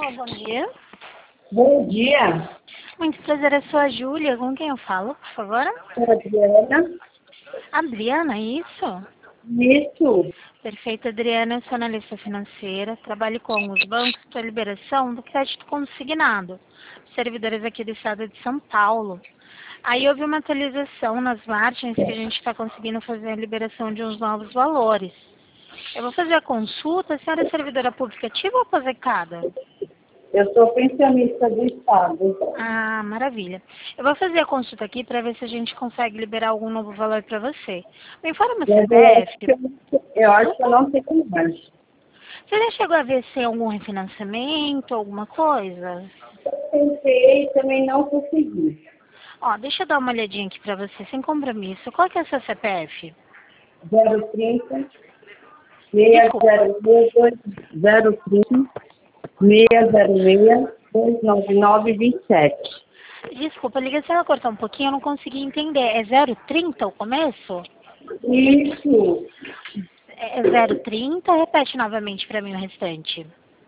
Alô, bom dia. Bom dia, Muito prazer, eu sou a Júlia. Com quem eu falo, por favor? sou Adriana. Adriana, é isso? Isso, Perfeito, Adriana. Eu sou analista financeira. Trabalho com os bancos para liberação do crédito consignado. Servidores aqui do estado de São Paulo. Aí houve uma atualização nas margens que a gente está conseguindo fazer a liberação de uns novos valores. Eu vou fazer a consulta. A senhora é servidora pública ativa ou aposentada? eu sou pensionista do Estado. Ah, maravilha. Eu vou fazer a consulta aqui para ver se a gente consegue liberar algum novo valor para você. Me informa o Mas CPF. eu acho que eu não tenho mais. Você já chegou a ver se tem algum refinanciamento, alguma coisa? Eu tentei e também não consegui. Ó, deixa eu dar uma olhadinha aqui para você, sem compromisso. Qual que é o seu CPF? 030 Desculpa. 606 030 606 299 27. Desculpa, a ligação vai cortar um pouquinho, eu não consegui entender. É 030 o começo? Isso, É 030? Repete novamente para mim o restante.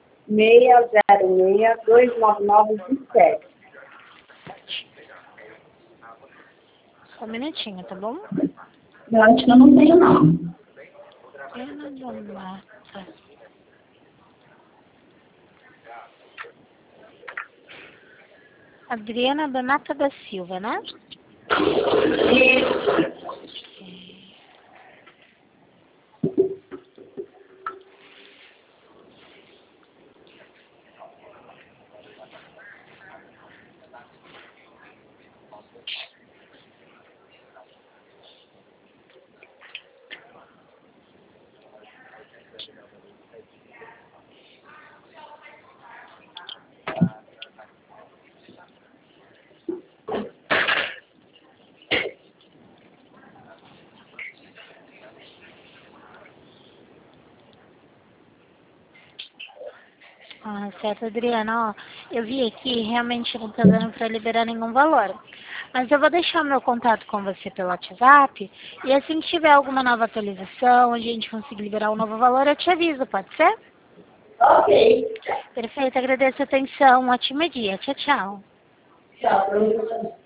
606 299 27. Só um minutinho, tá bom? Eu acho que eu não tenho, não. Ana Donata. Adriana Donata da Silva, né? Ah, certo, Adriana, ó, eu vi aqui, realmente não tá dando para liberar nenhum valor. Mas eu vou deixar meu contato com você pelo WhatsApp, e assim que tiver alguma nova atualização, a gente conseguir liberar um novo valor, eu te aviso, pode ser? Ok. Perfeito, agradeço a atenção, um ótimo dia, tchau, tchau. Tchau.